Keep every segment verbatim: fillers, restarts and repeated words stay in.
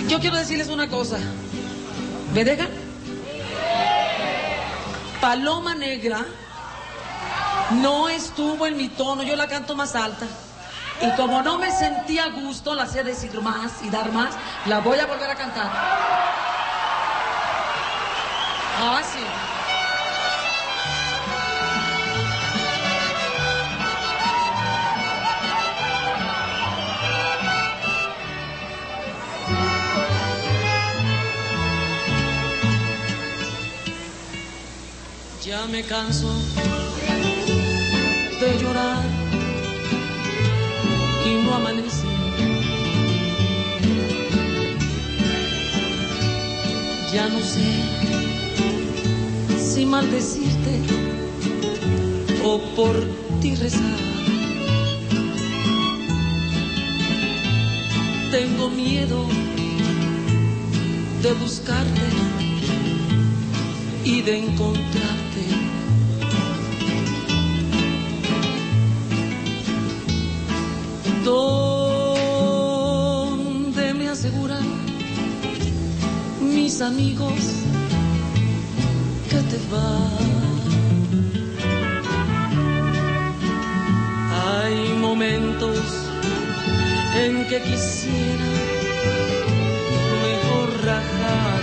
Yo quiero decirles una cosa. ¿Me dejan? Paloma Negra no estuvo en mi tono, yo la canto más alta. Y como no me sentía a gusto, la sé decir más y dar más, la voy a volver a cantar. Ah, sí. Ya me canso de llorar y no amanece. Ya no sé si maldecirte o por ti rezar. Tengo miedo de buscarte y de encontrarte. Donde me aseguran mis amigos que te vas. Hay momentos en que quisiera mejor rajar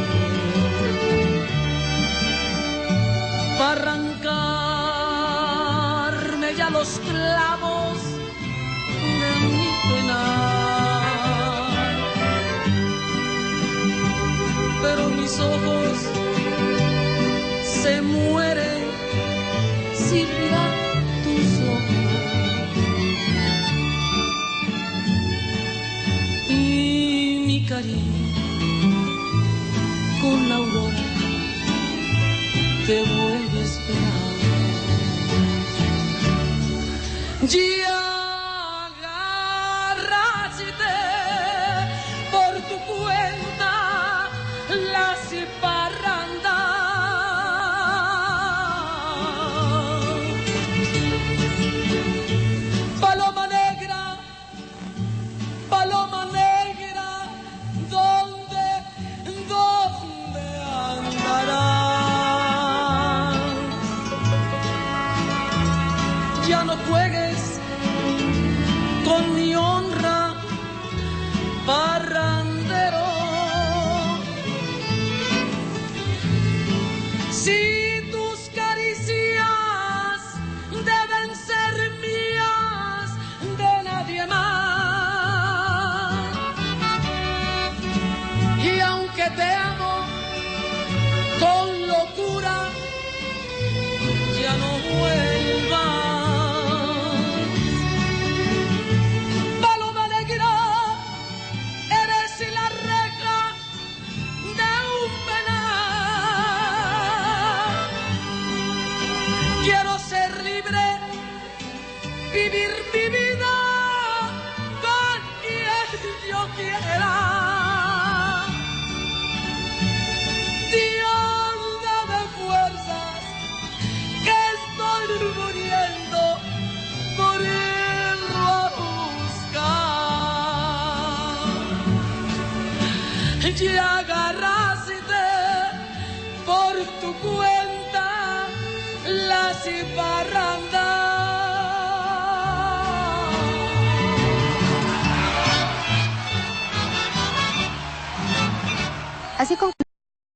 para arrancarme ya los clavos de mi penar. Pero mis ojos se mueren sin mirar tus ojos. Y mi cariño con la aurora te vuelve a esperar. Ya agárrate por tu cuenta la ciparranda. Paloma negra, paloma negra, ¿dónde, dónde andarás? Ya no juegues con mi honra, parrandero. Si tus caricias deben ser mías, de nadie más. Y aunque te amo con locura, ya no vuelvas. Quiero ser libre, vivir mi vida con quien yo quiera. Dios, dame fuerzas, que estoy muriendo por irlo a buscar. Ya agarraste por tu cuenta la ciparranda. Así concluye.